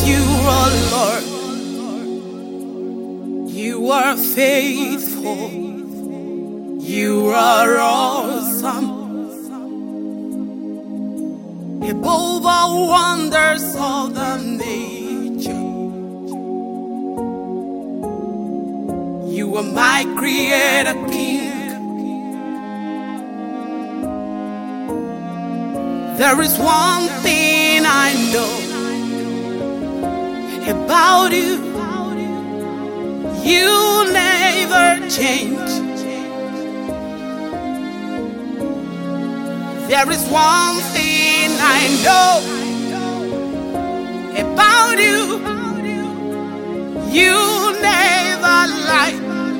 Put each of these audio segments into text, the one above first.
you, oh Lord. You are faithful. You are awesome. Above all wonders of the nature, you are my creator King. There is one thing I know about you. You never change. There is one thing I know about you. You never lie.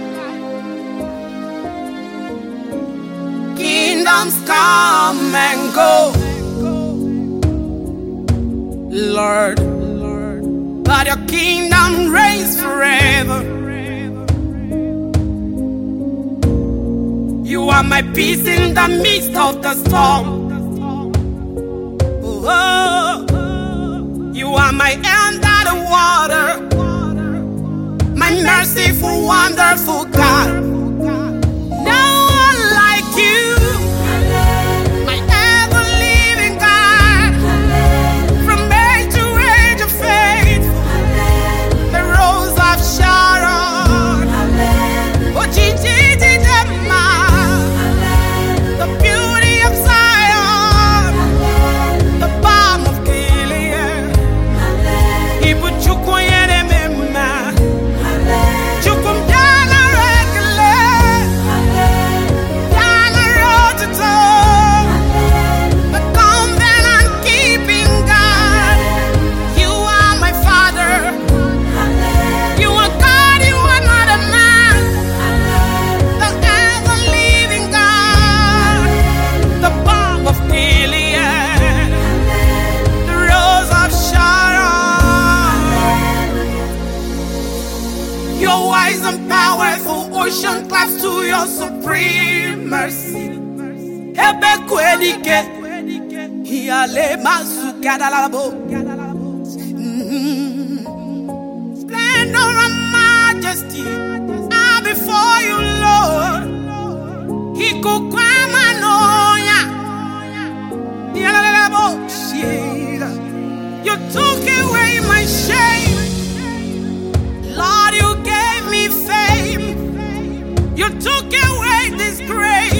Kingdoms come and go, Lord, but your kingdom reigns forever. You are my peace in the midst of the storm. Oh, you are my under the water, my merciful, wonderful God. No one like you, my ever-living God. From age to age of faith, the rose of Sharon. Oh, Gigi. Your wise and powerful ocean claps to your supreme mercy. Ebe kwedike, hiale masukadalabo. Splendor and majesty are before you, Lord. Hikukwamanoya, hialelebo shira. You took away my shame, Lord. You gave me fame. You took away disgrace.